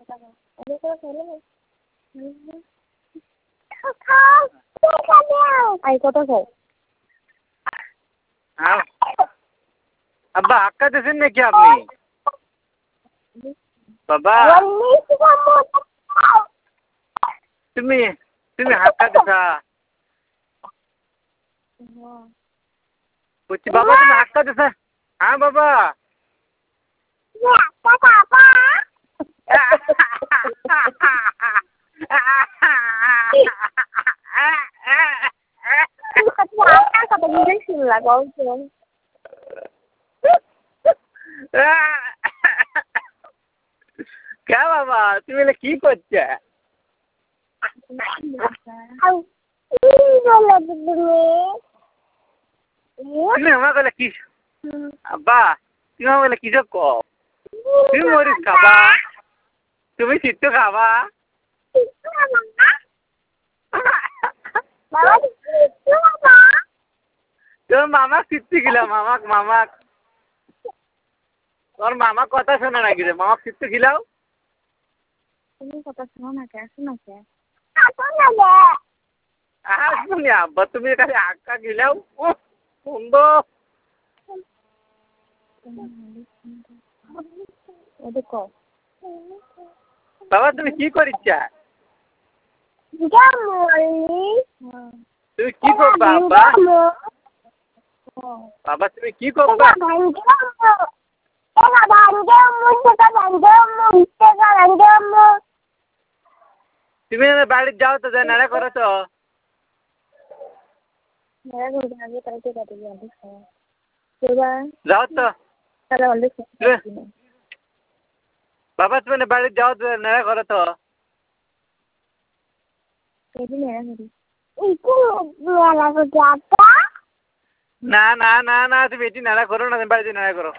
आई কত খাও আব্বা হাক্কা দিয়েছেন নাকি আপনি বাবা তুমি তুমি হাক্কা দিছা বলছি বাবা তুমি হাক্কা দিছা হ্যাঁ বাবা কত নিজেই শুনলা গল্প কে বাবা তুমি এলে কি করছে তুমি আমার বলে কি আব্বা তুমি আমার বলে কিসব কও তুমি মরিচ খাবা তুমি সিট্টু খাবা তোর মামাক সিট্টু খিলাও মামাক তোর মামা কথা শোনে নাকি রে মামাক সিট্টু খিলাও তুমি কথা শোনো না কে শোনো কে শুনি আব্বা তুমি খালি আক্কা খিলাও সুন্দর বাবা তুমি কি করিচ্ছা তুমি কি করবা আব্বা বাবা তুমি কি করবা তুমি বাড়িতে যাও তো যাই নাড়া করো তো যাও তো বাবা তুমি বাড়িতে যাও তো নাড়া করো তো না না না না তুমি এটি নাড়া করো না বাড়িতে নাড়া করো